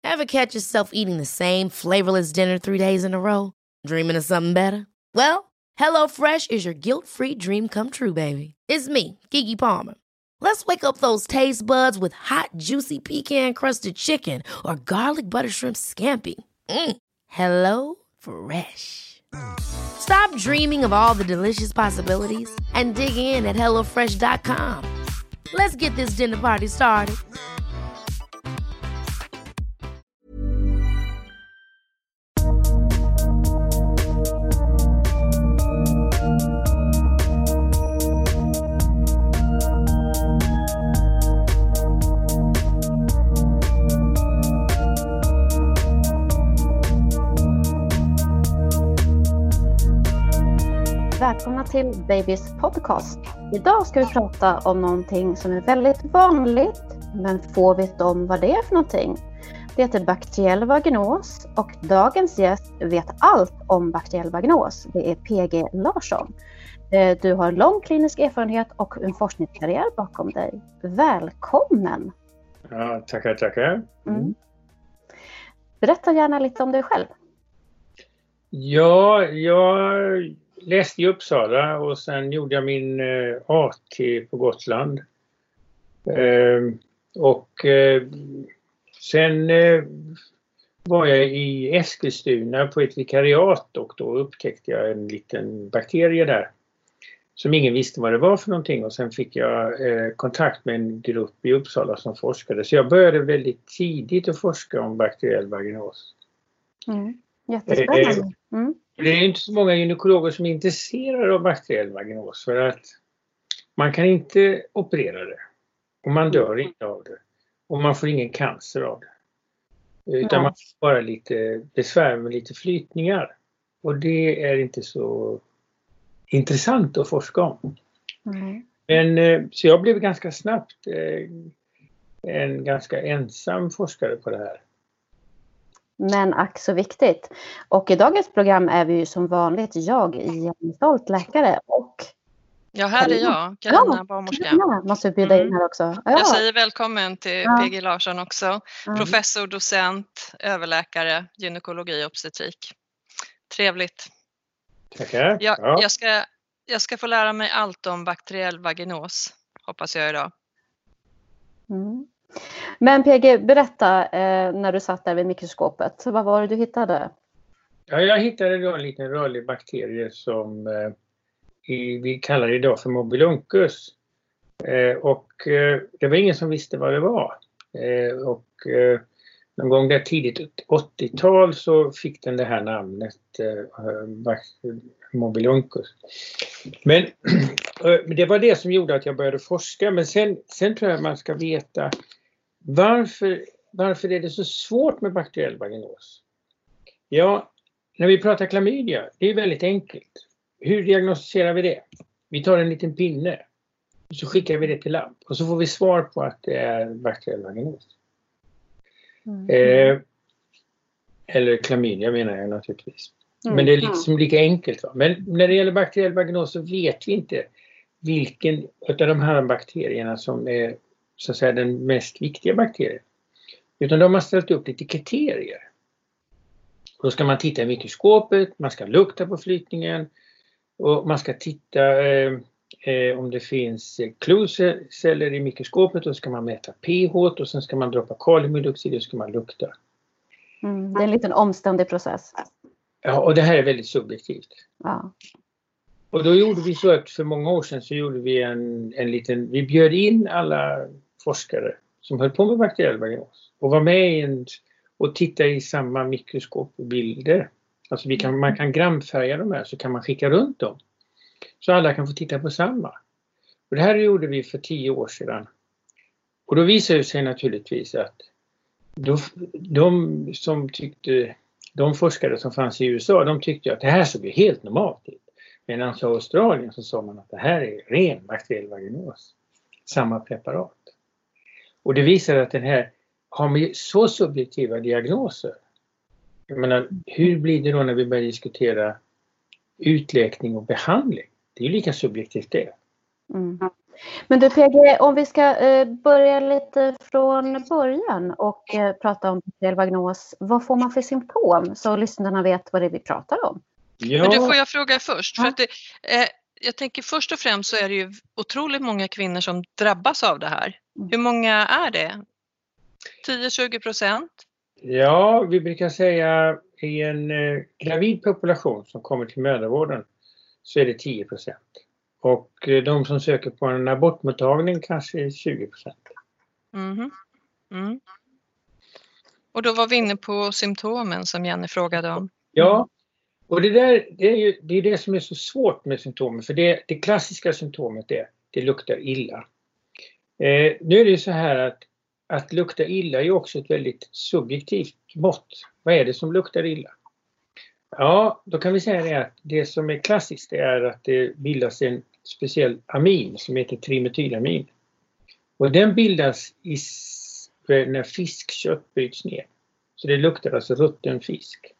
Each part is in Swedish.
Ever catch yourself eating the same flavorless dinner 3 days in a row? Dreaming of something better? Well, HelloFresh is your guilt-free dream come true, baby. It's me, Keke Palmer. Let's wake up those taste buds with hot, juicy pecan-crusted chicken or garlic butter shrimp scampi. Hello Fresh. Stop dreaming of all the delicious possibilities and dig in at HelloFresh.com. Let's get this dinner party started. Välkomna till Babys podcast. Idag ska vi prata om någonting som är väldigt vanligt, men få vet om vad det är för någonting. Det heter bakteriell vaginos och dagens gäst vet allt om bakteriell vaginos. Det är PG Larsson. Du har lång klinisk erfarenhet och en forskningskarriär bakom dig. Välkommen! Ja, tackar. Berätta gärna lite om dig själv. Ja, jag läste i Uppsala och sen gjorde jag min AT på Gotland. Sen var jag i Eskilstuna på ett vikariat och då upptäckte jag en liten bakterie där som ingen visste vad det var för någonting, och sen fick jag kontakt med en grupp i Uppsala som forskade. Så jag började väldigt tidigt att forska om bakteriell vaginos. Jättespännande. Det är inte så många gynekologer som är intresserade av bakteriell vaginos, för att man kan inte operera det och man dör inte av det och man får ingen cancer av det, utan man får bara lite besvär med lite flytningar, och det är inte så intressant att forska om. Men så jag blev ganska snabbt en ganska ensam forskare på det här. Men ack så viktigt. Och i dagens program är vi ju som vanligt jag, Jenny Stolt, läkare, och... Ja, här är jag, Carina, barnmorska. Ja, måste bjuda in här också. Ja. Jag säger välkommen till PG Larsson också. Professor, docent, överläkare, gynekologi och obstetrik. Trevligt. Tackar. Jag ska få lära mig allt om bakteriell vaginos, hoppas jag idag. Men PG, berätta när du satt där vid mikroskopet. Vad var det du hittade? Ja, jag hittade då en liten rörlig bakterie som vi kallar idag för Mobiluncus. Det var ingen som visste vad det var. Någon gång där tidigt 80-tal så fick den det här namnet Mobiluncus. Men det var det som gjorde att jag började forska. Men sen tror jag man ska veta varför är det så svårt med bakteriell vaginos? Ja, när vi pratar klamydia, det är väldigt enkelt. Hur diagnostiserar vi det? Vi tar en liten pinne och så skickar vi det till labb och så får vi svar på att det är bakteriell vaginos. Eller klamydia menar jag naturligtvis. Men det är liksom lika enkelt. Va? Men när det gäller bakteriell vaginos så vet vi inte vilken av de här bakterierna som är så att säga den mest viktiga bakterien. Utan de har ställt upp lite kriterier. Då ska man titta i mikroskopet, man ska lukta på flytningen och man ska titta om det finns klorceller i mikroskopet, och ska man mäta pH och sen ska man droppa kaliumhydroxid och ska man lukta. Det är en liten omständig process. Ja, och det här är väldigt subjektivt. Ja. Och då gjorde vi så att för många år sedan så gjorde vi vi bjöd in alla forskare som höll på med bakteriell vaginos och var med och titta i samma mikroskopbilder. Alltså man kan gramfärga de här, så kan man skicka runt dem. Så alla kan få titta på samma. Och det här gjorde vi för 10 år sedan. Och då visade det sig naturligtvis att de forskare som fanns i USA, de tyckte att det här såg ju helt normalt ut. Medan i Australien så sa man att det här är ren bakteriell vaginos. Samma preparat. Och det visar att den här har med så subjektiva diagnoser. Jag menar, hur blir det då när vi börjar diskutera utläkning och behandling? Det är ju lika subjektivt det. Men du PG, om vi ska börja lite från början och prata om bakteriell vagnos. Vad får man för symptom så lyssnarna vet vad det är vi pratar om? Ja. Men du, får jag fråga först? För att jag tänker först och främst så är det ju otroligt många kvinnor som drabbas av det här. Hur många är det? 10-20%? Ja, vi brukar säga i en gravid population som kommer till mödravården så är det 10%. Och de som söker på en abortmottagning kanske är 20%. Och då var vi inne på symptomen som Jenny frågade om. Ja, och det är det som är så svårt med symptomen. För det klassiska symptomet är det luktar illa. Nu är det så här att lukta illa är också ett väldigt subjektivt mått. Vad är det som luktar illa? Ja, då kan vi säga det att det som är klassiskt är att det bildas en speciell amin som heter trimetylamin. Och den bildas när fiskkött bryts ner. Så det luktar alltså rutten fisk.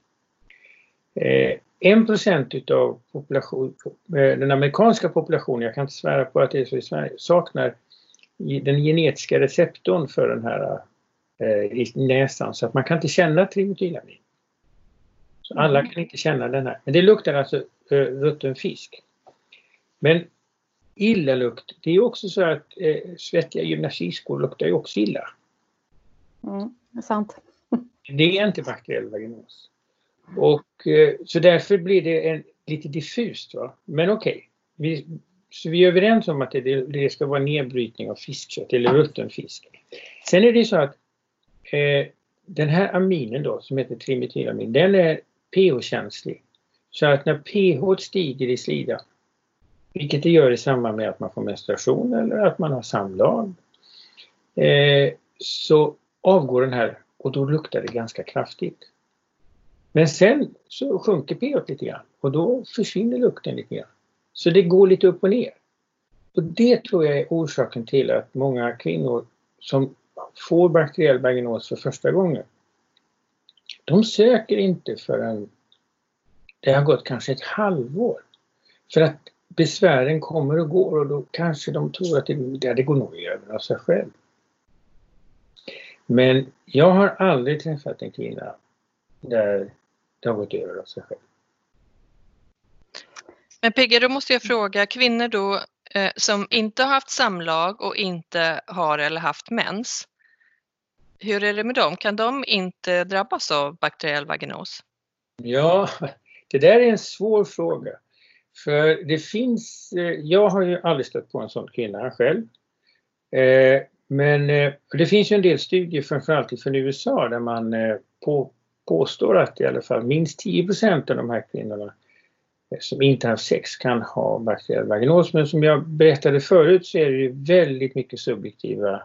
1% utav den amerikanska populationen, jag kan inte svära på att det är så i Sverige, saknar den genetiska receptorn för den här i näsan. Så att man kan inte känna trimetylamin. Så alla kan inte känna den här. Men det luktar alltså rutten fisk. Men illalukt, det är också så att svettiga gymnastikskor luktar ju också illa. Det är sant. Det är inte bakteriell vaginos. Och så därför blir det lite diffust, va? Men okej. Så vi är överens om att det ska vara nedbrytning av fiskkött eller rutten fisk. Sen är det så att den här aminen då som heter trimetylamin, den är pH-känslig. Så att när pH stiger i slidan, vilket det gör i samband med att man får menstruation eller att man har samlag, så avgår den här och då luktar det ganska kraftigt. Men sen så sjunker pH lite grann och då försvinner lukten lite grann. Så det går lite upp och ner. Och det tror jag är orsaken till att många kvinnor som får bakteriell vaginos för första gången, de söker inte förrän det har gått kanske ett halvår. För att besvären kommer och går och då kanske de tror att det går nog över av sig själv. Men jag har aldrig träffat en kvinna där det har gått över av sig själv. Men Peggy, då måste jag fråga, kvinnor då som inte har haft samlag och inte har eller haft mens, hur är det med dem? Kan de inte drabbas av bakteriell vaginos? Ja, det där är en svår fråga. För det finns, jag har ju aldrig stött på en sån kvinna själv. Men det finns ju en del studier framförallt från USA där man påstår att i alla fall minst 10% av de här kvinnorna som inte har sex kan ha bakteriell vaginos. Men som jag berättade förut så är det ju väldigt mycket subjektiva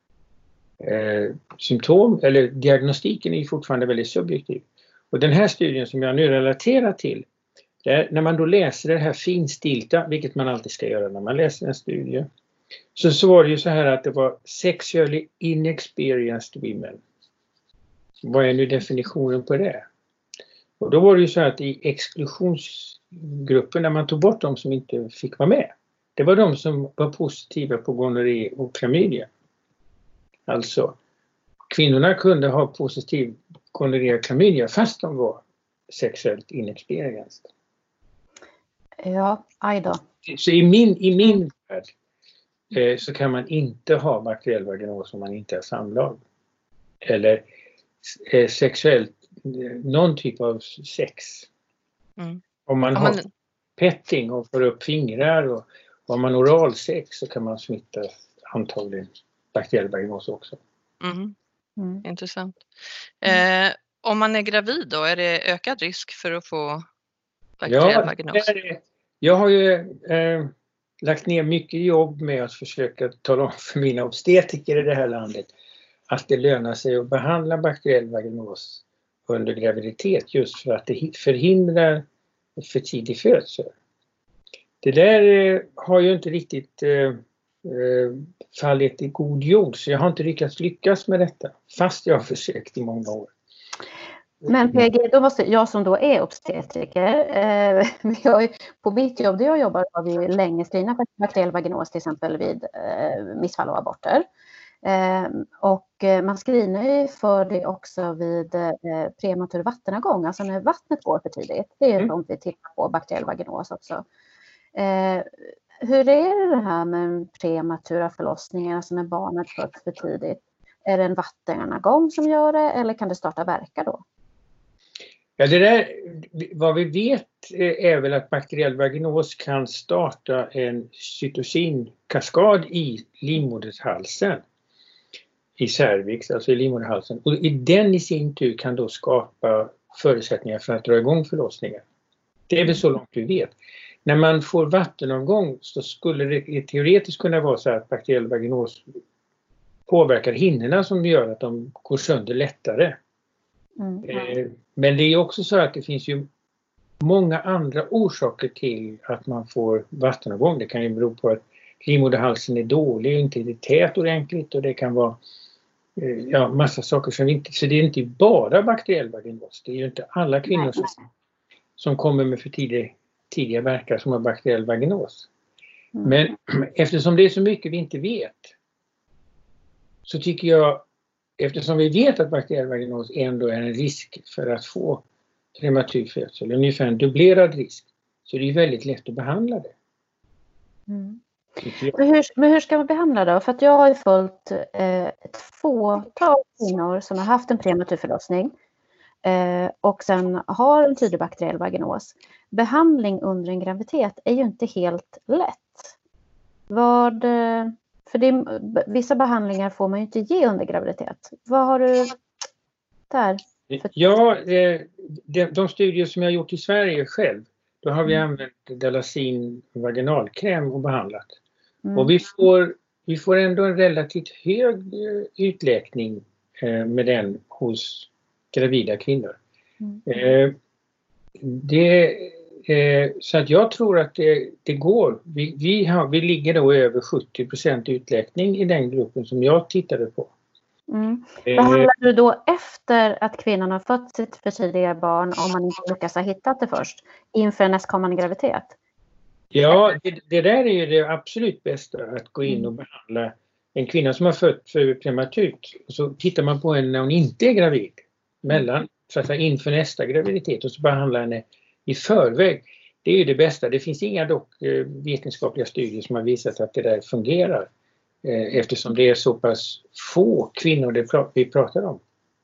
symptom, eller diagnostiken är fortfarande väldigt subjektiv. Och den här studien som jag nu relaterar till, när man då läser det här finstilta, vilket man alltid ska göra när man läser en studie, så var det ju så här att det var sexually inexperienced women. Vad är nu definitionen på det? Och då var det ju så att i exklusionsgruppen, när man tog bort de som inte fick vara med, det var de som var positiva på gonorré och klamydia. Alltså, kvinnorna kunde ha positiv gonorré och klamydia fast de var sexuellt inexperienced. Ja, aj då. Så i min värld så kan man inte ha bakteriell vaginos om man inte har samlag. Eller sexuellt, någon typ av sex. Om man har petting och får upp fingrar och om man oralsex så kan man smitta antagligen bakteriell vaginos också. Intressant. Om man är gravid då, är det ökad risk för att få bakteriell vaginos? Jag har ju lagt ner mycket jobb med att försöka tala om för mina obstetriker i det här landet att det lönar sig att behandla bakteriell vaginos under graviditet just för att det förhindrar för tidig födsel. Det där har ju inte riktigt fallit i god jord, så jag har inte lyckats med detta fast jag har försökt i många år. Men PG, då måste jag som då är obstetriker, på mitt jobb där jag jobbar har vi länge screenat för bakteriell vaginos till exempel vid missfall och aborter. Och man screenar ju för det också vid prematur vattenavgång, alltså när vattnet går för tidigt. Det är ju om vi tittar på bakteriell vaginos också. Hur är det här med prematura förlossningar, alltså när barnet föds för tidigt? Är det en vattenavgång som gör det eller kan det starta verka då? Ja, det där, vad vi vet är väl att bakteriell vaginos kan starta en cytokinkaskad i livmodershalsen. I cervix, alltså i livmoderhalsen. Och den i sin tur kan då skapa förutsättningar för att dra igång förlossningen. Det är väl så långt vi vet. När man får vattenavgång så skulle det teoretiskt kunna vara så att bakteriell vaginos påverkar hinnorna som gör att de går sönder lättare. Men det är också så att det finns ju många andra orsaker till att man får vattenavgång. Det kan ju bero på att livmoderhalsen är dålig och inte är tät ordentligt, och det kan vara massa saker som inte... Så det är inte bara bakteriell vaginos. Det är ju inte alla kvinnor som kommer med för tidiga verkar som har bakteriell vaginos. Men eftersom det är så mycket vi inte vet, så tycker jag, eftersom vi vet att bakteriell vaginos ändå är en risk för att få prematur födsel, ungefär en dubblerad risk, så är det ju väldigt lätt att behandla det. Men hur ska man behandla då? För att jag har ju följt ett fåtal kvinnor som har haft en prematur förlossning och sen har en tidig bakteriell vaginos. Behandling under en graviditet är ju inte helt lätt. För vissa behandlingar får man ju inte ge under graviditet. Vad har du där? Ja, de studier som jag har gjort i Sverige själv, då har vi använt Dalasin vaginalkräm och behandlat. Och vi får ändå en relativt hög utläkning med den hos gravida kvinnor. Så att jag tror att det går. Vi ligger då över 70% utläkning i den gruppen som jag tittade på. Behandlar du då efter att kvinnan har fått sitt för tidiga barn, om man inte lyckas ha hittat det först, inför nästkommande graviditet? Ja, det där är ju det absolut bästa, att gå in och behandla en kvinna som har fött för prematurt. Och så tittar man på henne när hon inte är gravid, så att säga inför nästa graviditet, och så behandlar henne i förväg. Det är ju det bästa. Det finns inga dock vetenskapliga studier som har visat att det där fungerar. Eftersom det är så pass få kvinnor vi pratar om.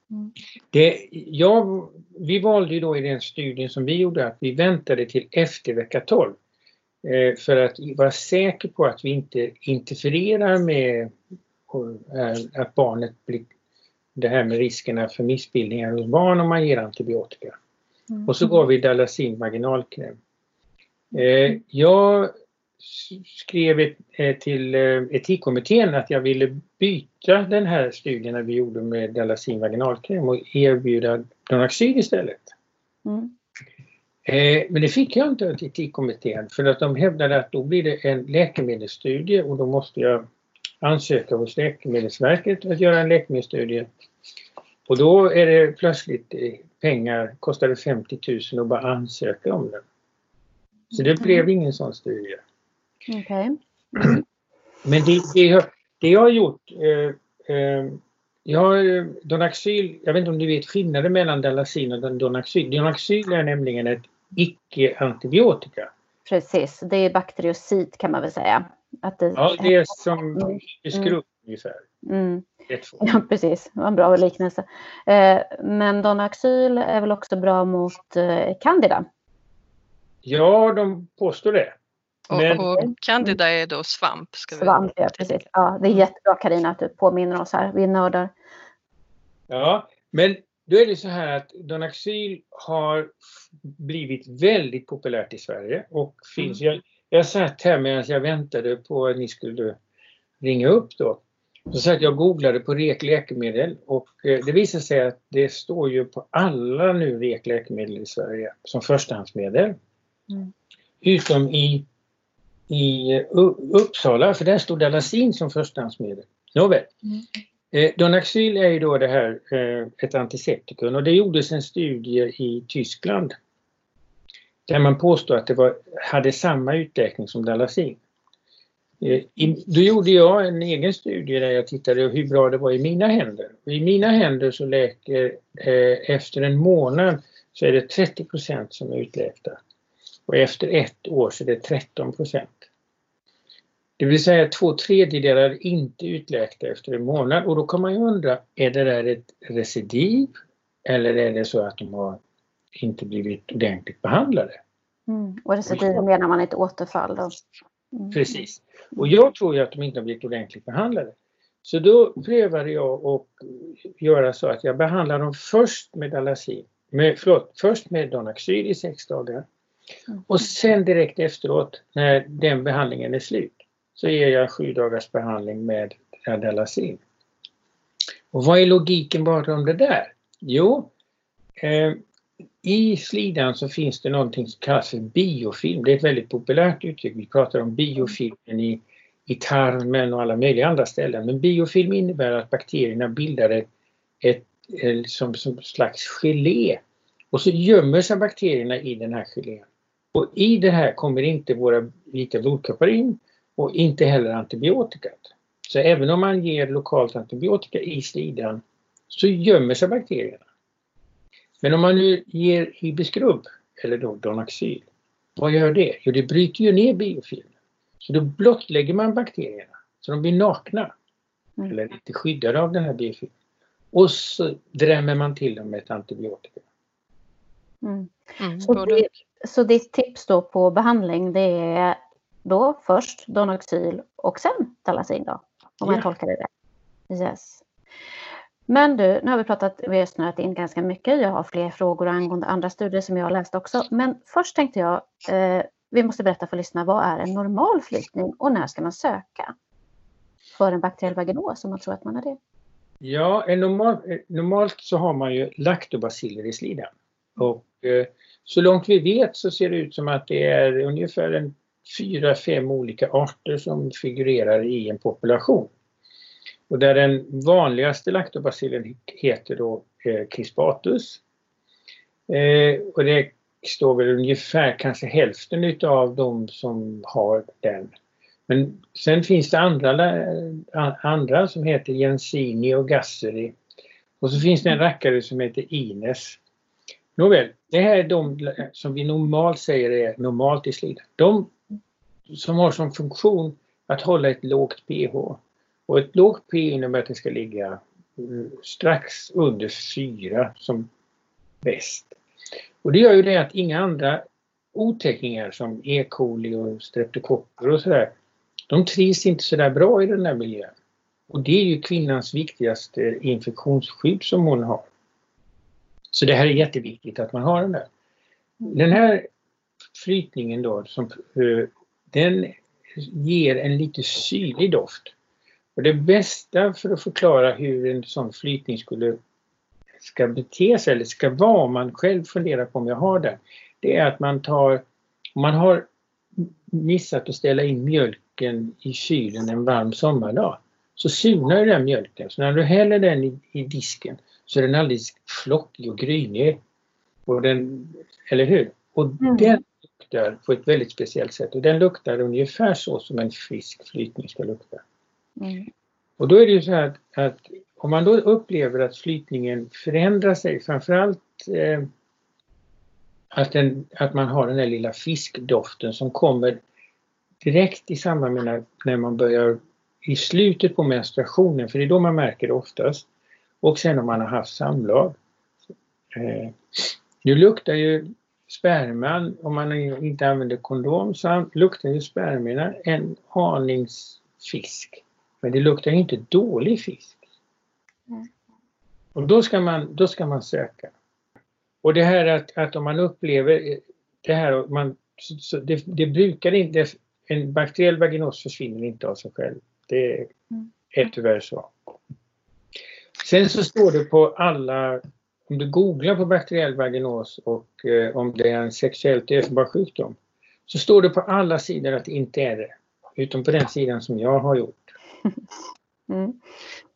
Vi valde ju då i den studien som vi gjorde att vi väntade till efter vecka 12. För att vara säker på att vi inte interfererar med att barnet blir, det här med riskerna för missbildningar hos barn om man ger antibiotika. Och så gav vi Dalasin vaginalkräm. Jag skrev till etikkommittén att jag ville byta den här studien vi gjorde med Dalasin vaginalkräm och erbjuda Donaxil istället. Men det fick jag inte till etikkommittén, för att de hävdade att då blir det en läkemedelsstudie och då måste jag ansöka hos Läkemedelsverket att göra en läkemedelsstudie. Och då är det plötsligt pengar, kostar det 50 000 att bara ansöka om den. Så det blev ingen sån studie. Men det jag har gjort, jag har Donaxil, jag vet inte om du vet skillnaden mellan Dalasin och Donaxil. Donaxil är nämligen ett icke-antibiotika. Precis, det är bakteriocid kan man väl säga. Det är som skrubb ungefär. Ja, precis. Det var en bra liknelse. Men Donaxil är väl också bra mot candida? Ja, de påstår det. Och candida är då svamp. Svamp, ja precis. Ja, det är jättebra, Carina, att du påminner oss här. Vi är nördar. Ja, men då är det så här att Donaxil har blivit väldigt populärt i Sverige. Och finns, jag satt här medan jag väntade på att ni skulle ringa upp då. Så satt jag googlade på rekläkemedel och det visar sig att det står ju på alla nu rekläkemedel i Sverige som förstahandsmedel. Utom i Uppsala, för där stod Dalasin som förstahandsmedel. Nåväl. Donaxyl är ju då det här ett antiseptikum, och det gjordes en studie i Tyskland där man påstod att det hade samma utläkning som Dalacin. Då gjorde jag en egen studie där jag tittade hur bra det var i mina händer. I mina händer så läker efter en månad så är det 30% som är utläkta. Och efter 1 år så är det 13%. Det vill säga 2/3 är inte utläkta efter en månad. Och då kan man ju undra, är det där ett recidiv? Eller är det så att de har inte blivit ordentligt behandlade? Och recidiv menar man ett återfall då? Precis. Och jag tror ju att de inte har blivit ordentligt behandlade. Så då prövade jag att göra så att jag behandlar dem först med Dalacin. Först med Donaxyl i 6 dagar. Och sen direkt efteråt, när den behandlingen är slut, så ger jag 7 dagars behandling med Dalacin. Och vad är logiken bakom det där? Jo, i slidan så finns det någonting som kallas för biofilm. Det är ett väldigt populärt uttryck. Vi pratar om biofilmen i tarmen och alla möjliga andra ställen. Men biofilm innebär att bakterierna bildar ett som slags gelé. Och så gömmer sig bakterierna i den här gelén. Och i det här kommer inte våra vita blodkroppar in och inte heller antibiotikat. Så även om man ger lokalt antibiotika i slidan så gömmer sig bakterierna. Men om man nu ger hibiskubb eller då Donaxyl, vad gör det? Jo, det bryter ju ner biofilmen. Så då blottlägger man bakterierna så de blir nakna. Eller lite skyddade av den här biofilmen. Och så drämmer man till dem med ett antibiotika. Så ditt tips då på behandling, det är då först Donaxyl och sen Dalacin då? Om jag tolkar det rätt. Yes. Men du, nu har vi har snöat in ganska mycket. Jag har fler frågor angående andra studier som jag har läst också. Men först tänkte jag, vi måste berätta för lyssnarna, vad är en normal flytning och när ska man söka för en bakteriell vaginos om man tror att man har det? Ja, normalt så har man ju lactobaciller i slidan. Och så långt vi vet så ser det ut som att det är ungefär 4-5 olika arter som figurerar i en population. Och där den vanligaste lactobacillen heter då Crispatus. Och det står väl ungefär kanske hälften av de som har den. Men sen finns det andra som heter Jensini och Gasseri. Och så finns det en rackare som heter Ines. Nåväl, det här är de som vi normalt säger är normalt i slidan. De som har som funktion att hålla ett lågt pH. Och ett lågt pH innebär att det ska ligga strax under 4 som bäst. Och det gör ju det att inga andra otäckningar som E. coli och streptokocker och sådär, de trivs inte så där bra i den här miljön. Och det är ju kvinnans viktigaste infektionsskydd som hon har. Så det här är jätteviktigt att man har den där. Den här flytningen då, den ger en lite syrlig doft. Och det bästa för att förklara hur en sån flytning ska bete sig eller ska vara, om man själv funderar på om jag har den, det är att om man har missat att ställa in mjölken i kylen en varm sommardag, så surnar den mjölken. Så när du häller den i disken så är den alldeles flockig och grynig. Eller hur? Och den luktar på ett väldigt speciellt sätt. Och den luktar ungefär så som en frisk flytning ska lukta. Och då är det ju så här att om man då upplever att flytningen förändrar sig, framförallt att man har den här lilla fiskdoften som kommer direkt i samband med när man börjar i slutet på menstruationen, för det är då man märker det oftast, och sen om man har haft samlag. Nu luktar ju sperman, om man inte använder kondom, så luktar ju spermierna en aningsfisk. Men det luktar ju inte dålig fisk. Och då ska man söka. Och det här att om man upplever det här, det brukar inte, en bakteriell vaginos försvinner inte av sig själv. Det är tyvärr så. Sen så står det på alla, om du googlar på bakteriell vaginos och om det är en sexuellt överförbar sjukdom, så står det på alla sidor att det inte är det. Utom på den sidan som jag har gjort.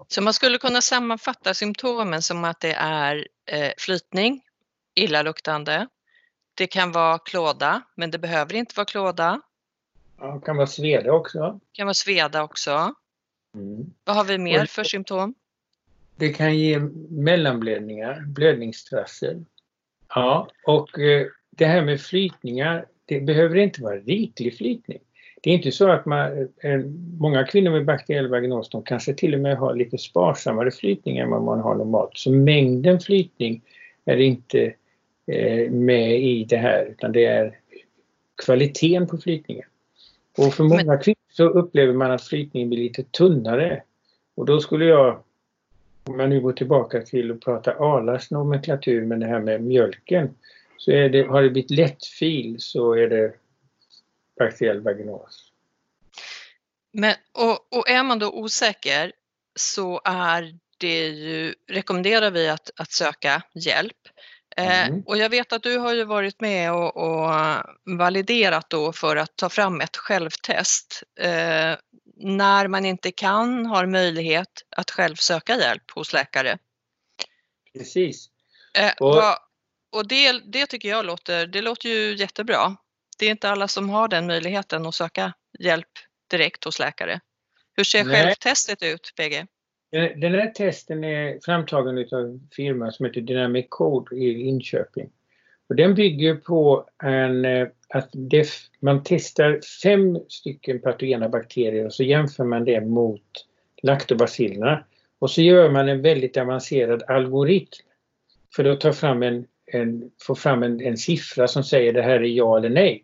Så man skulle kunna sammanfatta symptomen som att det är flytning, illaluktande. Det kan vara klåda, men det behöver inte vara klåda. Ja, det kan vara sveda också. Det kan vara sveda också. Mm. Vad har vi mer för symptom? Det kan ge mellanblödningar, blödningstrassel. Ja, och det här med flytningar, det behöver inte vara riklig flytning. Det är inte så att många kvinnor med bakteriell vaginos, de kanske till och med har lite sparsammare flytningar än vad man har normalt. Så mängden flytning är inte med i det här, utan det är kvaliteten på flytningen. Och för många kvinnor så upplever man att flytningen blir lite tunnare. Och då skulle jag, om jag nu går tillbaka till att prata Ahlers nomenklatur med det här med mjölken, så har det blivit lättfil, så är det bakteriell vaginos. Men, och är man då osäker så rekommenderar vi att söka hjälp. Och jag vet att du har ju varit med och validerat då för att ta fram ett självtest. När man inte har möjlighet att själv söka hjälp hos läkare. Precis. Och det tycker jag låter ju jättebra. Det är inte alla som har den möjligheten att söka hjälp direkt hos läkare. Hur ser självtestet ut, PG? Den här testen är framtagen av en firma som heter Dynamic Code i Linköping. Och den bygger på att man testar 5 stycken patogena bakterier och så jämför man det mot laktobacillerna. Och så gör man en väldigt avancerad algoritm för att få fram en siffra som säger det här är ja eller nej.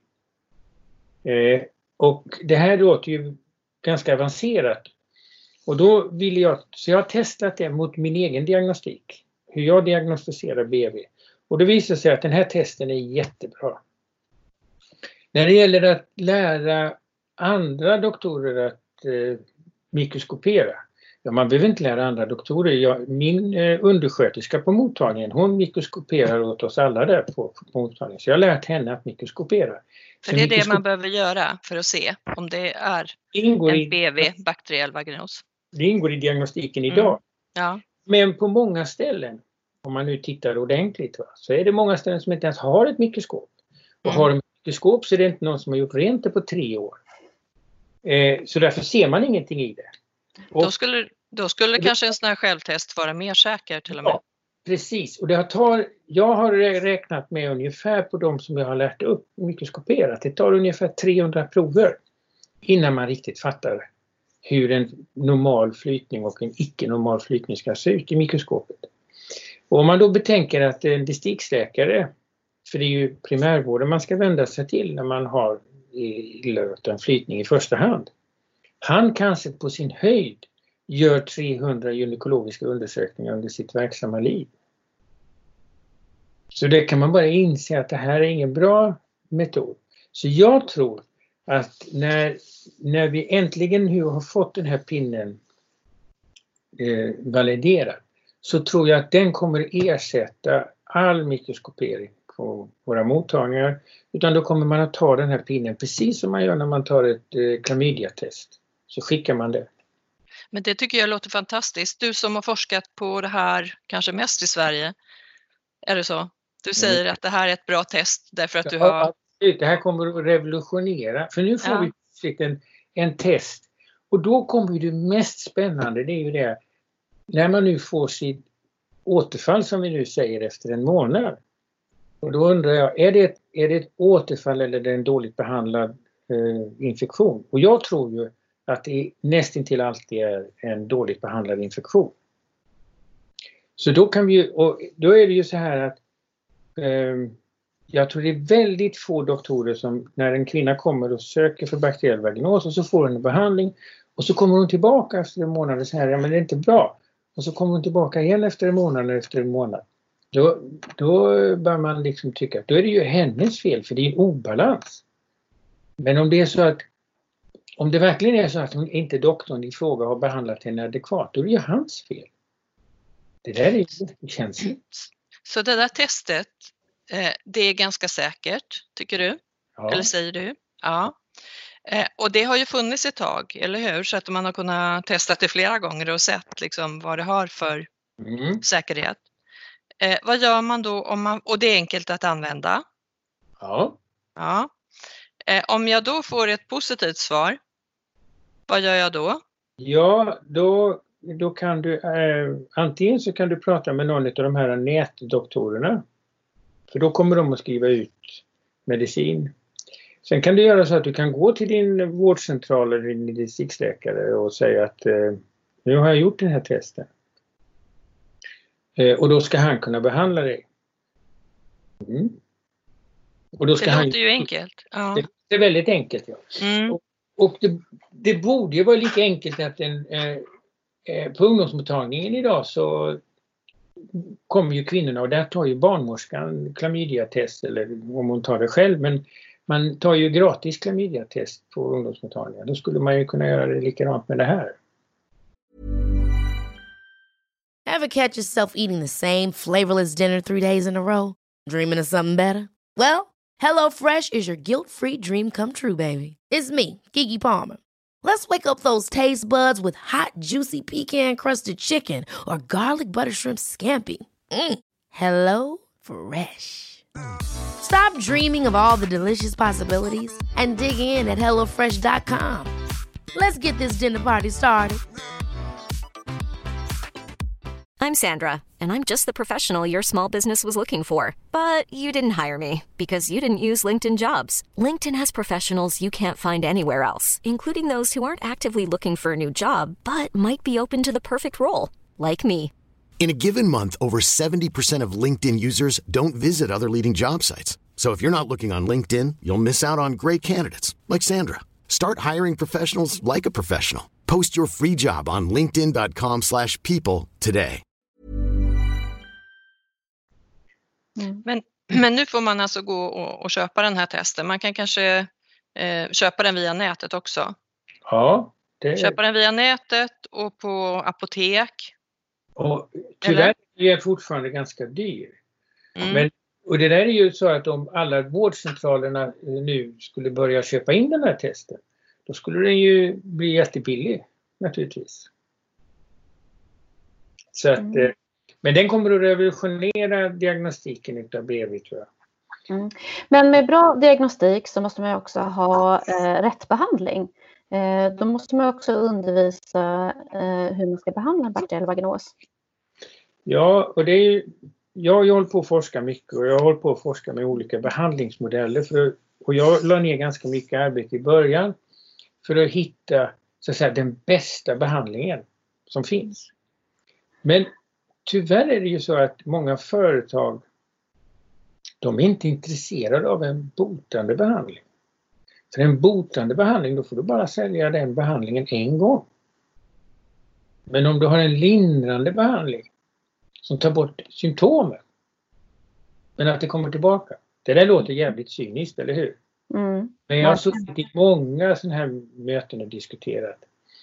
Och det här låter ju ganska avancerat. Och då så jag har testat det mot min egen diagnostik. Hur jag diagnostiserar BV. Och det visar sig att den här testen är jättebra. När det gäller att lära andra doktorer att mikroskopera. Ja, man behöver inte lära andra doktorer. Min undersköterska på mottagningen, hon mikroskoperar åt oss alla där på mottagningen. Så jag har lärt henne att mikroskopera. För det är det man behöver göra för att se om det är en BV, bakteriell vaginos. Det ingår i diagnostiken idag. Ja. Men på många ställen, om man nu tittar ordentligt, så är det många ställen som inte ens har ett mikroskop. Och har ett mikroskop så är det inte någon som har gjort rent det på 3 år. Så därför ser man ingenting i det. Och då skulle kanske en sån här självtest vara mer säker till och med. Ja, precis. Och jag har räknat med ungefär på de som jag har lärt upp mikroskoperat. Det tar ungefär 300 prover innan man riktigt fattar hur en normal flytning och en icke-normal flytning ska se ut i mikroskopet. Och om man då betänker att en distriktsläkare, för det är ju primärvården man ska vända sig till när man har en flytning i första hand. Han kanske på sin höjd gör 300 gynekologiska undersökningar under sitt verksamma liv. Så det kan man bara inse att det här är ingen bra metod. Så jag tror att när vi äntligen nu har fått den här pinnen validerad, så tror jag att den kommer ersätta all mikroskopering på våra mottagningar. Utan då kommer man att ta den här pinnen precis som man gör när man tar ett klamydiatest. Så skickar man det. Men det tycker jag låter fantastiskt. Du som har forskat på det här kanske mest i Sverige. Är det så? Du säger att det här är ett bra test därför att du har... Det här kommer att revolutionera. För nu får vi en test. Och då kommer det mest spännande. Det är ju det. När man nu får sitt återfall som vi nu säger efter en månad. Och då undrar jag, är det ett återfall eller är det en dåligt behandlad infektion? Och jag tror ju att det nästintill alltid är en dåligt behandlad infektion. Så då då är det ju så här att jag tror det är väldigt få doktorer som när en kvinna kommer och söker för bakteriell vaginos och så får hon en behandling och så kommer hon tillbaka efter en månad och säger men det är inte bra. Och så kommer hon tillbaka igen efter en månad. Då bör man liksom tycka att då är det ju hennes fel för det är en obalans. Men om det är så att om det verkligen är så att hon inte doktorn i fråga har behandlat henne adekvat, då är det ju hans fel. Det där är ju känsligt. Så det där testet, det är ganska säkert, tycker du? Ja. Eller säger du? Ja. Och det har ju funnits ett tag, eller hur? Så att man har kunnat testa det flera gånger och sett liksom vad det har för säkerhet. Vad gör man då och det är enkelt att använda? Ja. Ja. Om jag då får ett positivt svar, vad gör jag då? Ja, då kan du antingen så kan du prata med någon av de här nätdoktorerna. För då kommer de att skriva ut medicin. Sen kan du göra så att du kan gå till din vårdcentral eller din distriktsläkare och säga att nu har jag gjort den här testen. Och då ska han kunna behandla dig. Och då ska det låter ju enkelt. Ja. Det är väldigt enkelt. Ja. Och det borde ju vara lika enkelt att på ungdomsmottagningen idag så kommer ju kvinnorna och där tar ju barnmorskan klamydiatest eller om hon tar det själv, men man tar ju gratis klamydiatest på ungdomsmottagningen. Då skulle man ju kunna göra det likadant med det här. Ever catch yourself eating the same flavorless dinner 3 days in a row? Dreaming of something better? Well, HelloFresh is your guilt-free dream come true, baby. It's me, Keke Palmer. Let's wake up those taste buds with hot, juicy pecan-crusted chicken or garlic butter shrimp scampi. Hello Fresh. Stop dreaming of all the delicious possibilities and dig in at HelloFresh.com. Let's get this dinner party started. I'm Sandra, and I'm just the professional your small business was looking for. But you didn't hire me because you didn't use LinkedIn Jobs. LinkedIn has professionals you can't find anywhere else, including those who aren't actively looking for a new job, but might be open to the perfect role, like me. In a given month, over 70% of LinkedIn users don't visit other leading job sites. So if you're not looking on LinkedIn, you'll miss out on great candidates, like Sandra. Start hiring professionals like a professional. Post your free job on linkedin.com/people today. Men nu får man alltså gå och köpa den här testen. Man kan kanske köpa den via nätet också. Ja. Köpa den via nätet och på apotek. Och tyvärr är det fortfarande ganska dyr. Och det där är ju så att om alla vårdcentralerna nu skulle börja köpa in den här testen, då skulle den ju bli jättebillig naturligtvis. Så att, men den kommer att revolutionera diagnostiken utav BV, tror jag. Men med bra diagnostik så måste man också ha rätt behandling. Då måste man också undervisa hur man ska behandla en bakteriell vaginos. Ja, och det är ju, jag håller på att forska mycket och jag håller på att forska med olika behandlingsmodeller. Och jag la ner ganska mycket arbete i början för att hitta så att säga, den bästa behandlingen som finns. Men tyvärr är det ju så att många företag, de är inte intresserade av en botande behandling. För en botande behandling, då får du bara sälja den behandlingen en gång. Men om du har en lindrande behandling som tar bort symptomen, men att det kommer tillbaka. Det där låter jävligt cyniskt, eller hur? Men jag har suttit i många sådana här möten och diskuterat.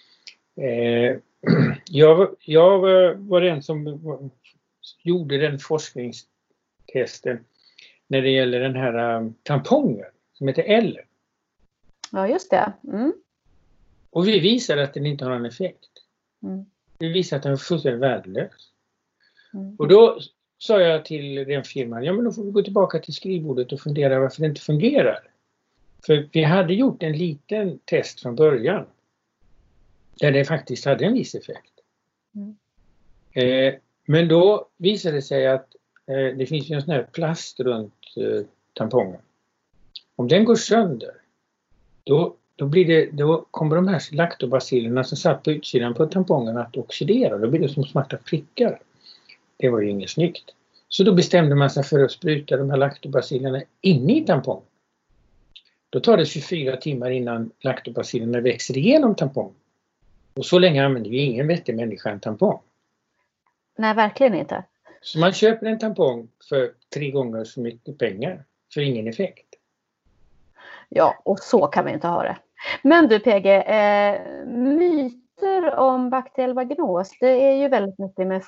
Jag var den som gjorde den forskningstesten när det gäller den här tampongen som heter Eller. Ja, just det. Och vi visade att den inte har någon effekt. Vi visade att den var fullständigt värdelös. Och då sa jag till den firman, ja men då får vi gå tillbaka till skrivbordet och fundera varför det inte fungerar. För vi hade gjort en liten test från början. Där det faktiskt hade en viss effekt. Men då visade det sig att det finns ju en sån här plast runt tampongen. Om den går sönder, då kommer de här laktobacillerna som satt på utsidan på tampongen att oxidera. Då blir det som svarta prickar. Det var ju inget snyggt. Så då bestämde man sig för att spruta de här laktobacillerna inne i tampongen. Då tar det 24 timmar innan laktobacillerna växer igenom tampongen. Och så länge använder ju ingen vettig människa en tampong. Nej, verkligen inte. Så man köper en tampong för 3 gånger så mycket pengar för ingen effekt. Ja, och så kan vi inte ha det. Men du PG, myter om bakteriell vaginos, det är ju väldigt mycket med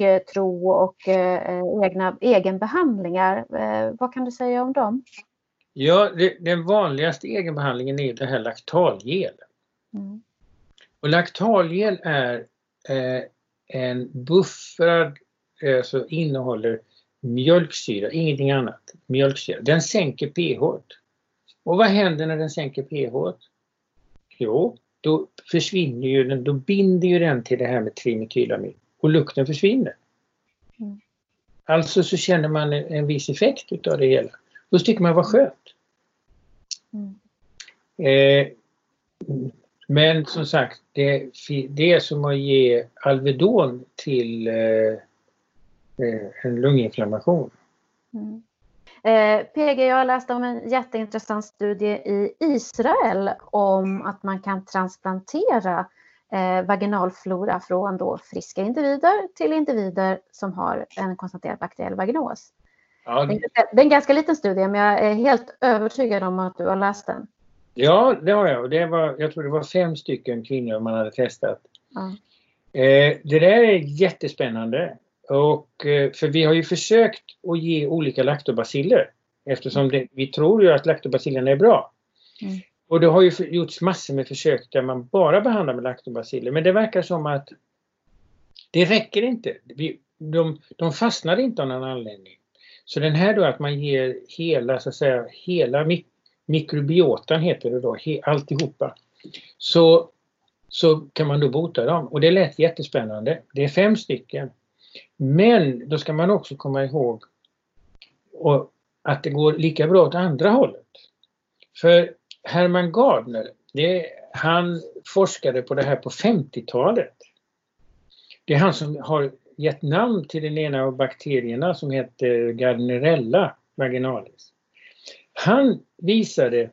folktro och egenbehandlingar. Vad kan du säga om dem? Ja, den vanligaste egenbehandlingen är det här laktalgel. Och laktalgel är en buffrad, så innehåller mjölksyra, ingenting annat. Mjölksyra. Den sänker pH. Och vad händer när den sänker pH? Jo, då försvinner ju den, då binder ju den till det här med trimetylamid och lukten försvinner. Alltså så känner man en viss effekt utav det hela. Då tycker man vad skönt. Men som sagt, det är som att ge Alvedon till en lunginflammation. PG, jag har läst om en jätteintressant studie i Israel om att man kan transplantera vaginalflora från då friska individer till individer som har en konstaterad bakteriell vaginos. Ja, Det är en ganska liten studie, men jag är helt övertygad om att du har läst den. ja, det har jag. Jag tror det var 5 stycken kvinnor man hade testat. Ja. Det där är jättespännande. Och, för vi har ju försökt att ge olika laktobaciller. Eftersom vi tror ju att laktobacillerna är bra. Och det har ju gjorts massor med försök där man bara behandlar med laktobaciller. Men det verkar som att det räcker inte. De fastnar inte av någon anledning. Så den här då att man ger hela, så att säga, hela mikrobiotan heter det då, alltihopa. Så kan man då bota dem. Och det lät jättespännande. Det är 5 stycken. Men då ska man också komma ihåg att det går lika bra åt andra hållet. För Herman Gardner, han forskade på det här på 50-talet. Det är han som har gett namn till den ena av bakterierna som heter Gardnerella vaginalis. Han visade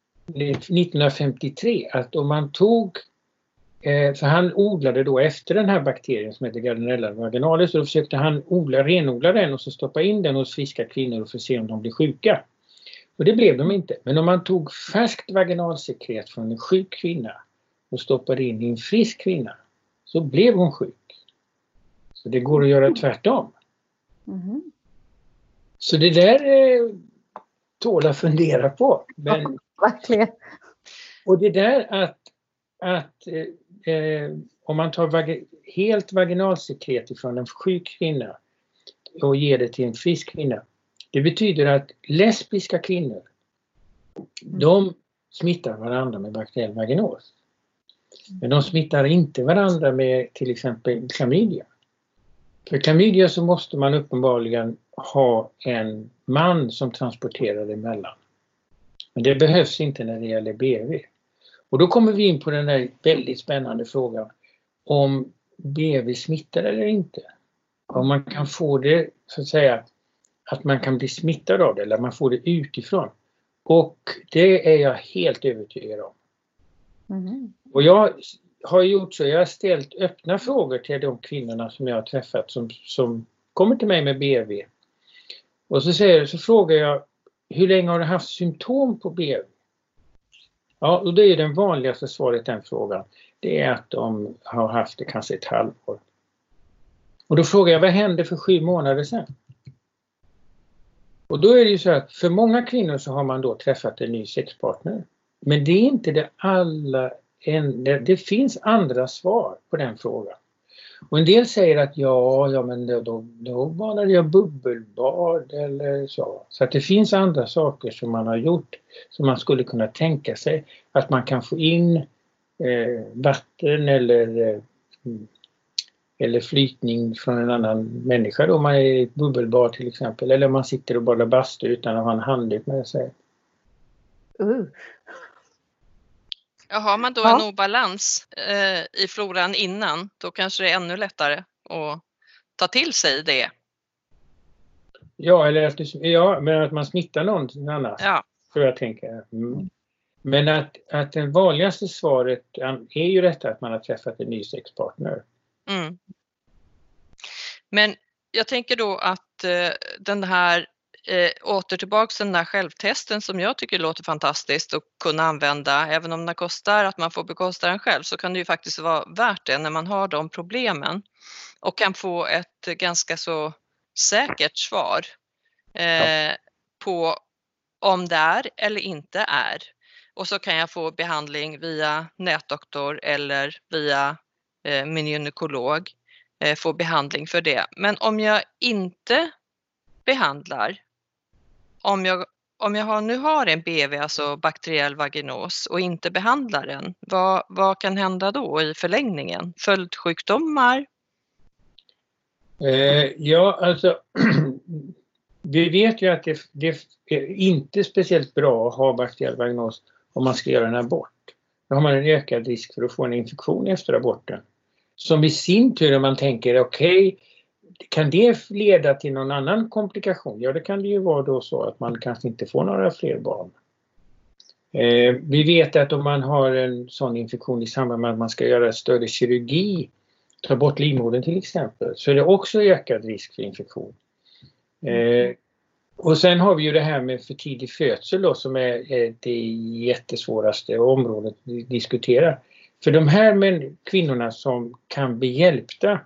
1953 att om man tog, för han odlade då efter den här bakterien som heter Gardnerella vaginalis, och då försökte han renodla den och så stoppa in den hos friska kvinnor och få se om de blir sjuka. Och det blev de inte. Men om man tog färskt vaginalsekret från en sjuk kvinna och stoppade in i en frisk kvinna så blev hon sjuk. Så det går att göra tvärtom. Så det där tål att fundera på. Men, verkligen. Och det där att om man tar helt vaginalsekret från en sjuk kvinna och ger det till en frisk kvinna. Det betyder att lesbiska kvinnor, de smittar varandra med bakteriell vaginos. Men de smittar inte varandra med till exempel klamydia. För klamydia så måste man uppenbarligen ha en man som transporterar det emellan. Men det behövs inte när det gäller BV. Och då kommer vi in på den där väldigt spännande frågan om BV smittar eller inte. Om man kan få det, så att säga, att man kan bli smittad av det eller man får det utifrån. Och det är jag helt övertygad om. Och jag har gjort så, jag har ställt öppna frågor till de kvinnorna som jag har träffat som kommer till mig med BV. Och så frågar jag, hur länge har du haft symptom på BV? Ja, och det är den vanligaste svaret den frågan. Det är att de har haft det kanske ett halvår. Och då frågar jag, vad hände för 7 månader sedan? Och då är det ju så att för många kvinnor så har man då träffat en ny sexpartner. Men det är inte det finns andra svar på den frågan. Och en del säger att ja men då badade jag bubbelbad eller så. Så att det finns andra saker som man har gjort som man skulle kunna tänka sig. Att man kan få in vatten eller flytning från en annan människa då man är i ett bubbelbad till exempel. Eller man sitter och badar bastu utan att ha en handduk med sig. Har man då en obalans i floran innan, då kanske det är ännu lättare att ta till sig det. Ja, men att man smittar någon annan. Ja. Så jag tänker. Men att det vanligaste svaret är ju detta att man har träffat en ny sexpartner. Men jag tänker då att den här åter tillbaka den där självtesten som jag tycker låter fantastiskt att kunna använda, även om det kostar att man får bekosta den själv, så kan det ju faktiskt vara värt det när man har de problemen och kan få ett ganska så säkert svar på om det är eller inte är. Och så kan jag få behandling via nätdoktor eller via min gynekolog. Få behandling för det. Men om jag inte behandlar, om jag nu har en BV, alltså bakteriell vaginos, och inte behandlar den, vad kan hända då i förlängningen? Följdsjukdomar? Ja, alltså vi vet ju att det är inte speciellt bra att ha bakteriell vaginos om man ska göra en abort. Då har man en ökad risk för att få en infektion efter aborten. Som i sin tur, om man tänker okej, kan det leda till någon annan komplikation? Ja, det kan det ju vara då så att man kanske inte får några fler barn. Vi vet att om man har en sån infektion i samband med att man ska göra större kirurgi, ta bort livmodern till exempel, så är det också ökad risk för infektion. Och sen har vi ju det här med för tidig födsel då, som är det jättesvåraste området vi diskuterar. För de här kvinnorna som kan bli hjälpta,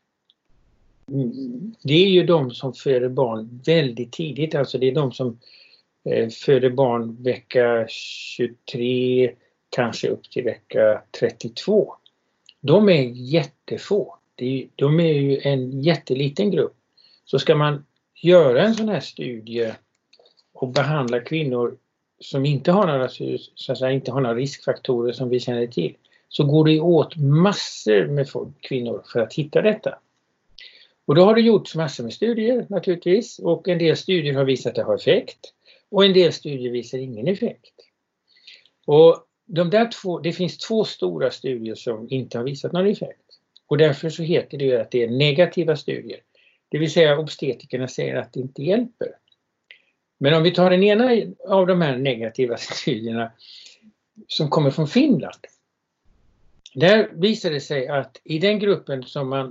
det är ju de som föder barn väldigt tidigt. Alltså det är de som föder barn vecka 23, kanske upp till vecka 32. De är jättefå. De är ju en jätteliten grupp. Så ska man göra en sån här studie och behandla kvinnor som inte har några, så att säga, inte har några riskfaktorer som vi känner till, så går det åt massor med kvinnor för att hitta detta. Och då har det gjorts massor med studier naturligtvis, och en del studier har visat att det har effekt och en del studier visar ingen effekt. Och det finns 2 stora studier som inte har visat någon effekt. Och därför så heter det att det är negativa studier. Det vill säga obstetrikerna säger att det inte hjälper. Men om vi tar den ena av de här negativa studierna som kommer från Finland. Där visade det sig att i den gruppen som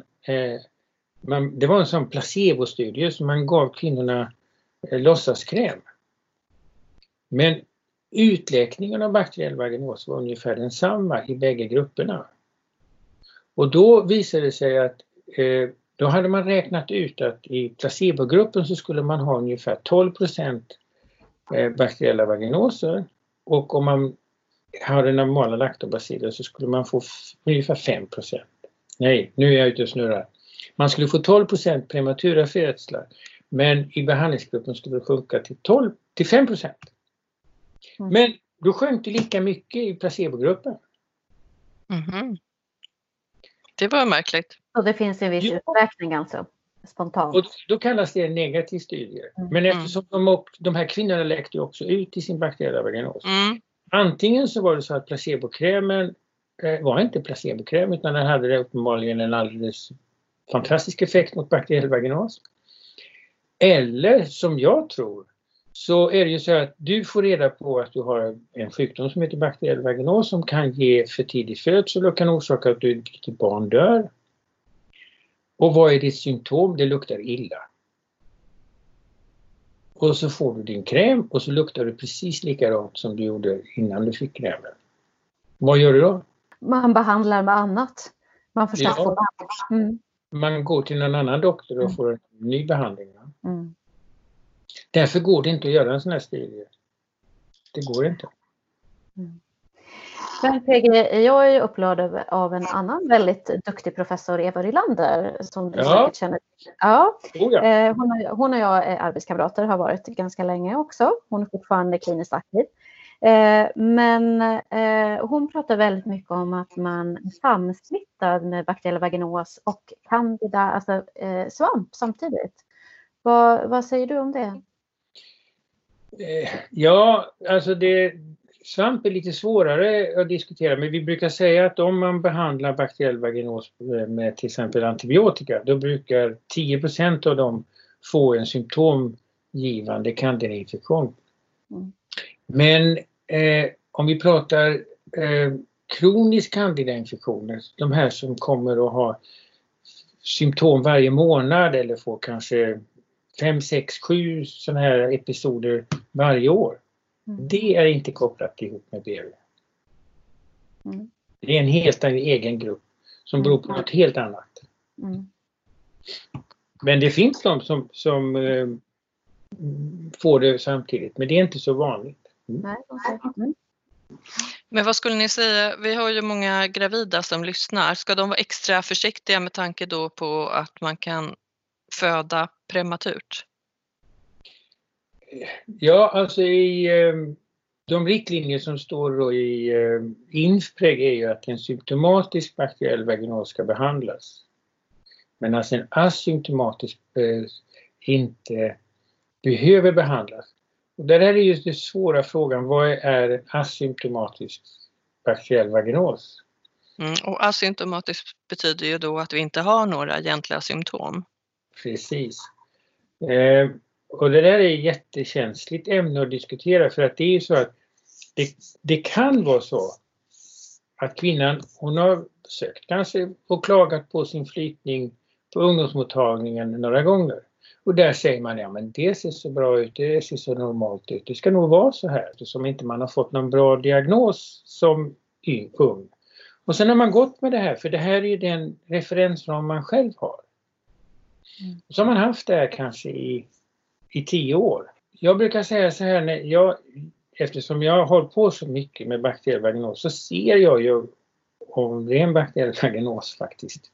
det var en sån placebo-studie som man gav kvinnorna låtsaskräm. Men utläkningen av bakteriell vaginos var ungefär densamma i bägge grupperna. Och då visade det sig att då hade man räknat ut att i placebogruppen så skulle man ha ungefär 12% bakteriella vaginoser, och om man hade normala laktobaciller så skulle man få ungefär 5%. Nej, nu är jag ute och snurrar. Man skulle få 12% prematura födslar, men i behandlingsgruppen skulle det sjunka till 5%. Men då sjönk det lika mycket i placebogruppen. Mm-hmm. Det var märkligt. Och det finns en viss uträkning alltså, spontant. Och då kallas det en negativ studie. Men eftersom de här kvinnorna läkte också ut i sin bakteriella vaginos. Antingen så var det så att placebokrämen var inte placebokräm, utan den hade uppenbarligen en alldeles fantastisk effekt mot bakteriell vaginos. Eller som jag tror, så är det ju så att du får reda på att du har en sjukdom som heter bakteriell vaginos som kan ge för tidig födsel och kan orsaka att ditt barn dör. Och vad är ditt symptom? Det luktar illa. Och så får du din kräm och så luktar du precis likadant som du gjorde innan du fick krämen. Vad gör du då? Man behandlar med annat. Man försöker få behandling. Man går till någon annan doktor och får en ny behandling. Därför går det inte att göra en sån här studie. Det går inte. Men PG, jag är upplärd av en annan väldigt duktig professor, Eva Rylander, som du säkert känner till. Ja. Hon och jag är arbetskamrater, har varit ganska länge också. Hon är fortfarande kliniskt aktiv. Men hon pratar väldigt mycket om att man är samsmittad med bakteriell vaginos och candida, alltså svamp samtidigt. Vad säger du om det? Ja, alltså svamp är lite svårare att diskutera, men vi brukar säga att om man behandlar bakteriell vaginos med till exempel antibiotika, då brukar 10% av dem få en symptomgivande candidainfektion. Men om vi pratar kronisk candidainfektioner, de här som kommer att ha symptom varje månad eller får kanske 5, 6, 7 sådana här episoder varje år. Det är inte kopplat ihop med BV. Det är en helt egen grupp som beror på något helt annat. Men det finns de som får det samtidigt. Men det är inte så vanligt. Nej, okay. Men vad skulle ni säga, vi har ju många gravida som lyssnar. Ska de vara extra försiktiga med tanke då på att man kan föda prematurt? Ja, alltså i de riktlinjer som står då i INFPREG är ju att en symptomatisk bakteriell vaginos ska behandlas. Men alltså en asymptomatisk inte behöver behandlas. Och det där är just den svåra frågan, vad är en asymptomatisk bakteriell vaginos? Och asymptomatisk betyder ju då att vi inte har några egentliga symptom. Precis. Och det där är ett jättekänsligt ämne att diskutera, för att det är ju så att det kan vara så att kvinnan, hon har sökt kanske och klagat på sin flytning på ungdomsmottagningen några gånger. Och där säger man, ja men det ser så bra ut, det ser så normalt ut. Det ska nog vara så här, som inte man har fått någon bra diagnos som ung. Och sen har man gått med det här, för det här är ju den referensram man själv har. Och så har man haft det här kanske i 10 år. Jag brukar säga så här, eftersom jag har hållit på så mycket med bakteriell vaginos, så ser jag ju om det är en bakteriell vaginos faktiskt.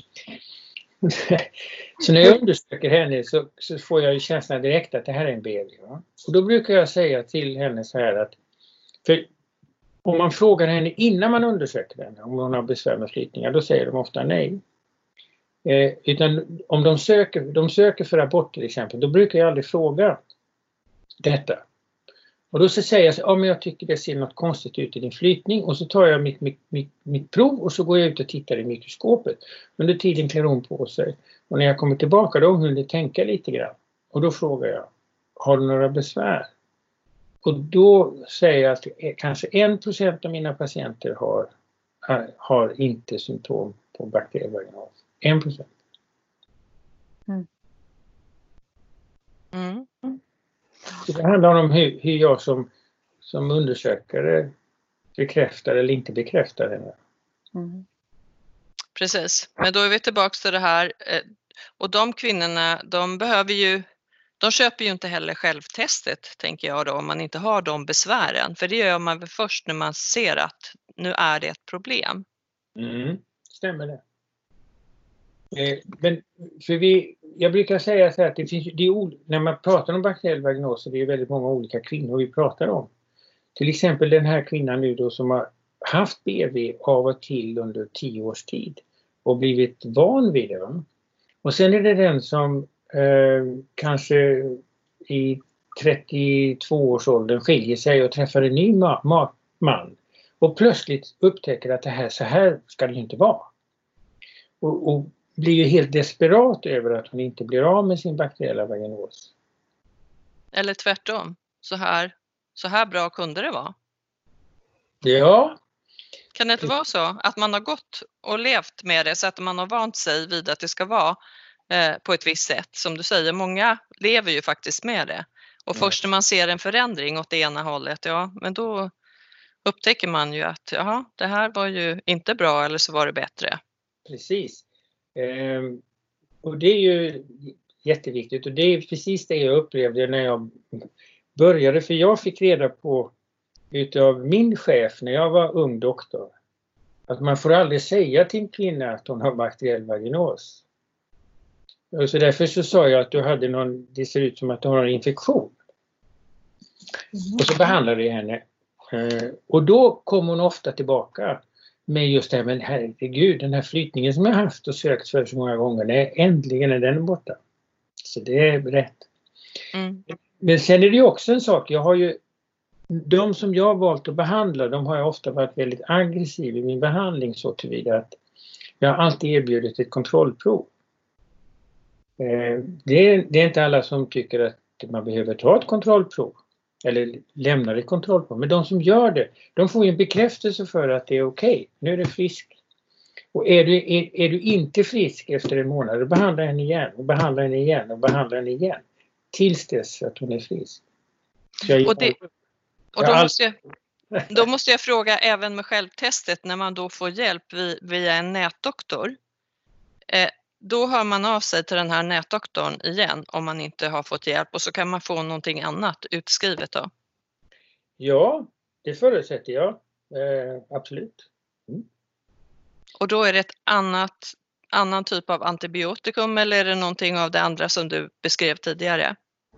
Så när jag undersöker henne så får jag ju känslan direkt att det här är en BV. Ja? Och då brukar jag säga till henne så här att, för om man frågar henne innan man undersöker henne om hon har besvär med flytningar, då säger de ofta nej. Utan om de söker för abort till exempel, då brukar jag aldrig fråga detta. Och då så säger jag så, men jag tycker det ser något konstigt ut i din flytning, och så tar jag mitt prov och så går jag ut och tittar i mikroskopet. Under tiden klär hon på sig, och när jag kommer tillbaka då har hon tänka lite grann. Och då frågar jag, har du några besvär? Och då säger jag att kanske 1% av mina patienter har inte symptom på bakteriell vaginos. 1%. Så det handlar om hur jag som undersökare bekräftar eller inte bekräftar henne. Precis, men då är vi tillbaka till det här. Och de kvinnorna, de köper ju inte heller självtestet, tänker jag då, om man inte har de besvären. För det gör man väl först när man ser att nu är det ett problem. Stämmer det. Men jag brukar säga så här att när man pratar om bakteriell vaginos, det är väldigt många olika kvinnor vi pratar om. Till exempel den här kvinnan nu då som har haft BV av och till under 10 års tid och blivit van vid det. Och sen är det den som kanske i 32-årsåldern skiljer sig och träffar en ny man och plötsligt upptäcker att så här ska det inte vara. Och blir ju helt desperat över att hon inte blir av med sin bakteriella vaginos. Eller tvärtom. Så här bra kunde det vara. Ja. Kan det inte vara så att man har gått och levt med det så att man har vant sig vid att det ska vara på ett visst sätt? Som du säger, många lever ju faktiskt med det. Och först när man ser en förändring åt det ena hållet, men då upptäcker man ju att det här var ju inte bra, eller så var det bättre. Precis. Och det är ju jätteviktigt, och det är precis det jag upplevde när jag började, för jag fick reda på utav min chef när jag var ung doktor att man får aldrig säga till en kvinna att hon har bakteriell vaginos. Och så därför så sa jag att det ser ut som att du har en infektion. Och så behandlade jag henne. Och då kom hon ofta tillbaka med just det här, men herregud, den här flytningen som jag haft och sökt för så många gånger, äntligen är den borta. Så det är rätt. Men sen är det ju också en sak, de som jag har valt att behandla, de har ju ofta varit väldigt aggressiva i min behandling, så tillvida att jag har alltid erbjudit ett kontrollprov. Det är inte alla som tycker att man behöver ta ett kontrollprov eller lämna ett kontrollprov, men de som gör det, de får ju en bekräftelse för att det är okej. Nu är du frisk. Och är du inte frisk efter en månad, då behandlar henne igen och behandlar henne igen och behandlar henne igen tills dess att hon är frisk. Då måste jag fråga, även med självtestet, när man då får hjälp via en nätdoktor, då hör man av sig till den här nätdoktorn igen om man inte har fått hjälp, och så kan man få någonting annat utskrivet då. Ja, det förutsätter jag. Absolut. Och då är det ett annan typ av antibiotikum, eller är det någonting av det andra som du beskrev tidigare?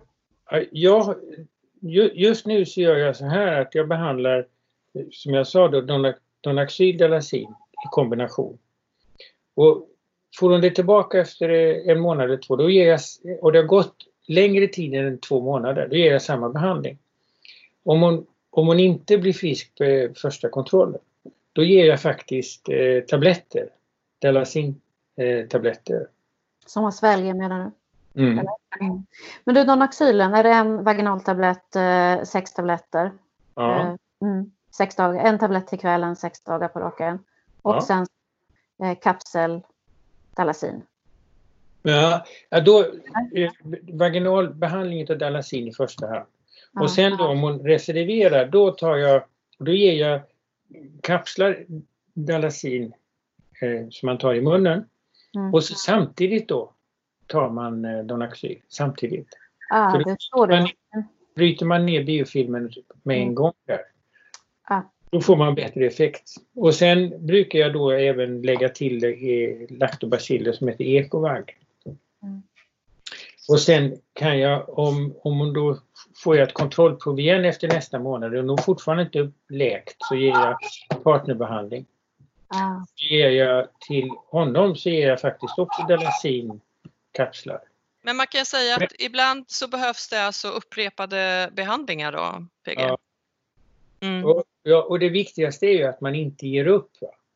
Just nu så gör jag så här att jag behandlar, som jag sa då, Donaxyl Dalacin i kombination. Och får hon det tillbaka efter en månad eller två, då ger jag, och det har gått längre tid än 2 månader, då ger jag samma behandling. Om hon inte blir frisk på första kontrollen, då ger jag faktiskt tabletter, Dalacin-tabletter. Som man sväljer, menar du? Mm. Men du, Donaxylen, är det en vaginaltablett, 6 tabletter? Ja. 6 dagar, en tablett till kvällen, 6 dagar på raken. Och sen kapsel Dalacin. Ja, då vaginal behandling av Dalacin i första hand. Och sen då om hon recidiverar, då ger jag kapslar Dalacin som man tar i munnen. Och så samtidigt då tar man Donaxyl samtidigt. För det står det. Bryter man ner biofilmen med en gång där. Då får man bättre effekt. Och sen brukar jag då även lägga till lactobaciller som heter Ecovag. Och sen kan jag, om hon då får jag ett kontrollprov igen efter nästa månad och hon fortfarande inte läkt, så ger jag partnerbehandling. Ger jag till honom, så ger jag faktiskt också Dalacin-kapslar. Men man kan säga att ibland så behövs det alltså upprepade behandlingar då, PG? Ja. Och det viktigaste är ju att man inte ger upp.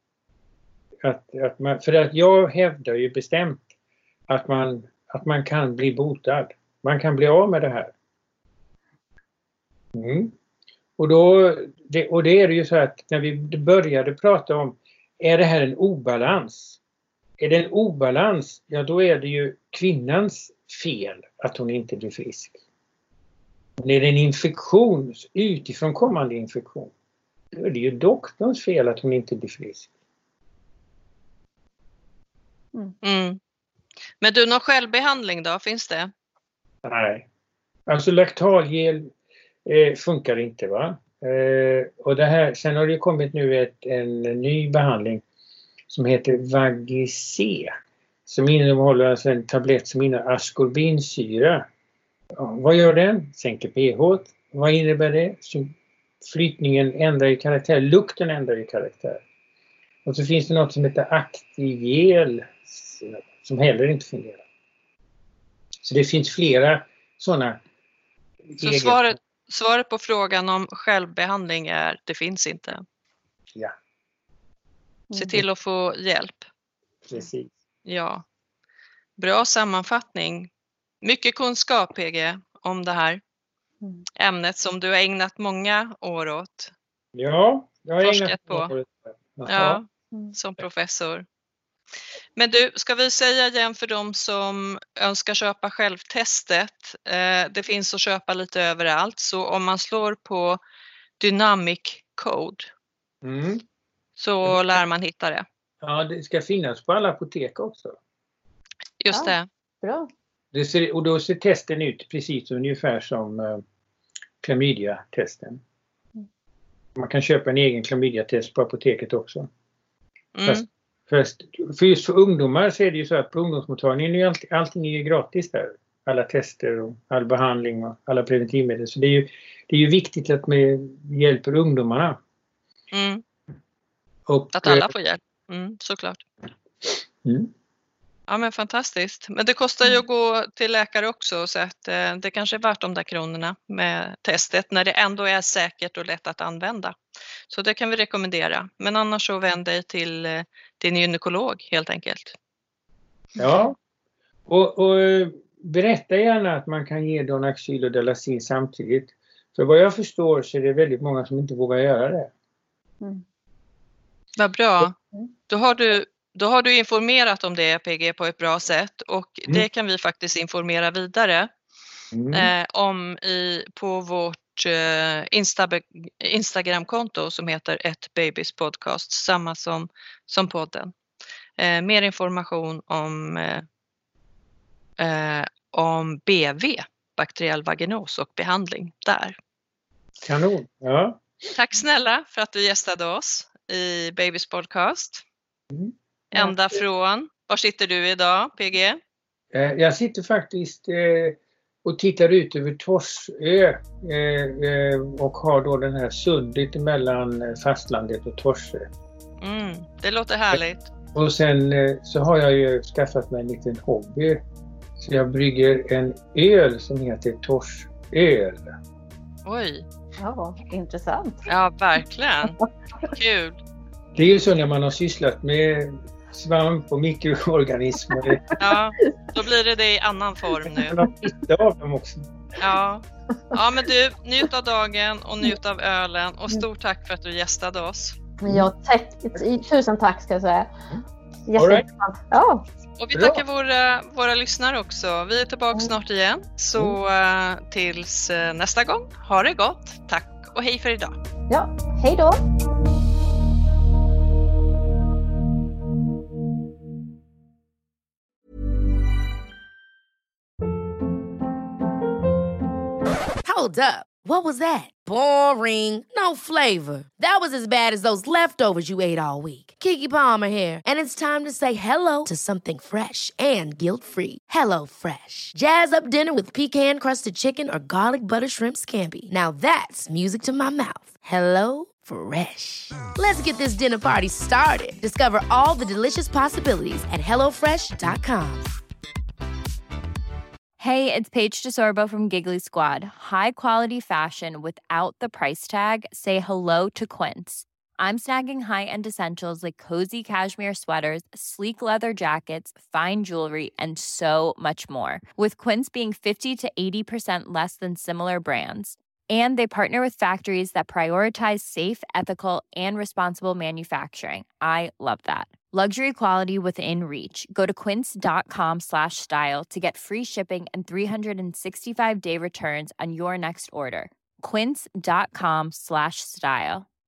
För att jag hävdar ju bestämt att man kan bli botad. Man kan bli av med det här. Och det är det ju så att när vi började prata om, är det här en obalans? Är det en obalans, ja då är det ju kvinnans fel att hon inte blir frisk. Är det en infektion, utifrån kommande infektion, då är det ju doktorns fel att hon inte blir frisk. Men du, någon självbehandling då, finns det? Nej. Alltså laktalgel funkar inte, va? Och det här, sen har det kommit nu en ny behandling som heter Vagice, som innehåller alltså en tablett som innehåller askorbinsyra. Ja, vad gör den? Sänker pH. Vad innebär det? Flytningen ändrar i karaktär, lukten ändrar i karaktär. Och så finns det något som heter Actigel som heller inte fungerar. Så det finns flera sådana. Så svaret på frågan om självbehandling är: det finns inte. Ja. Se till att få hjälp. Precis. Ja. Bra sammanfattning. Mycket kunskap, PG, om det här ämnet som du har ägnat många år åt. Ja, jag har forskat på. Ja, som professor. Men du, ska vi säga igen för de som önskar köpa självtestet, det finns att köpa lite överallt, så om man slår på Dynamic Code så lär man hitta det. Ja, det ska finnas på alla apotek också. Just det. Bra. Och då ser testen ut precis ungefär som klamydia-testen. Man kan köpa en egen klamydia-test på apoteket också. För just för ungdomar så är det ju så att på ungdomsmottagningen är allting är ju gratis där. Alla tester och all behandling och alla preventivmedel. Så det är ju viktigt att man hjälper ungdomarna. Och, att alla får hjälp, såklart. Ja, men fantastiskt. Men det kostar ju att gå till läkare också, så att det kanske är värt de där kronorna med testet när det ändå är säkert och lätt att använda. Så det kan vi rekommendera. Men annars så vänd dig till din gynekolog helt enkelt. Ja, och berätta gärna att man kan ge Donaxyl och Dalacin samtidigt. För vad jag förstår så är det väldigt många som inte vågar göra det. Vad bra. Då har du informerat om det, PG, på ett bra sätt, och det kan vi faktiskt informera vidare om på vårt Instagramkonto som heter @babyspodcast, samma som podden. mer information om BV, bakteriell vaginos och behandling där. Kanon, ja. Tack snälla för att du gästade oss i Babys podcast. Ända från, var sitter du idag, PG? Jag sitter faktiskt och tittar ut över Torsö och har då den här sundet mellan fastlandet och Torsö. Det låter härligt. Och sen så har jag ju skaffat mig en liten hobby. Så jag brygger en öl som heter Torsöl. Oj. Ja, intressant. Ja, verkligen. Kul. Det är ju så när man har sysslat med svamp och mikroorganismer. Ja, då blir det i annan form nu. Man har nytta av dem också. Ja, men du, njut av dagen och njut av ölen. Och stort tack för att du gästade oss. Ja, tusen tack ska jag säga. Jätteintressant. Ja. Och vi tackar våra lyssnare också. Vi är tillbaka snart igen. Så tills nästa gång, ha det gott. Tack och hej för idag. Ja, hej då. Hold up. What was that? Boring. No flavor. That was as bad as those leftovers you ate all week. Keke Palmer here, and it's time to say hello to something fresh and guilt-free. Hello Fresh. Jazz up dinner with pecan-crusted chicken or garlic butter shrimp scampi. Now that's music to my mouth. Hello Fresh. Let's get this dinner party started. Discover all the delicious possibilities at hellofresh.com. Hey, it's Paige DeSorbo from Giggly Squad. High quality fashion without the price tag. Say hello to Quince. I'm snagging high-end essentials like cozy cashmere sweaters, sleek leather jackets, fine jewelry, and so much more. With Quince being 50 to 80% less than similar brands. And they partner with factories that prioritize safe, ethical, and responsible manufacturing. I love that. Luxury quality within reach. Go to quince.com/style to get free shipping and 365-day returns on your next order. Quince.com/style.